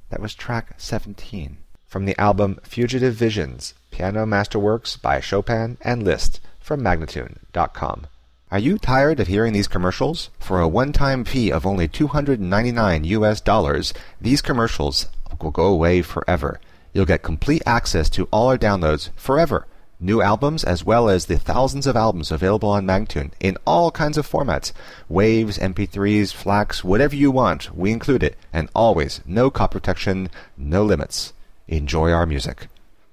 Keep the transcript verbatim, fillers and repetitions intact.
That was track seventeen. From the album Fugitive Visions, Piano Masterworks by Chopin and Liszt from Magnatune dot com. Are you tired of hearing these commercials? For a one-time fee of only two hundred ninety-nine U S dollars, these commercials will go away forever. You'll get complete access to all our downloads forever. New albums as well as the thousands of albums available on Magnatune in all kinds of formats. Waves, M P threes, FLACs, whatever you want, we include it. And always, no copy protection, no limits. Enjoy our music.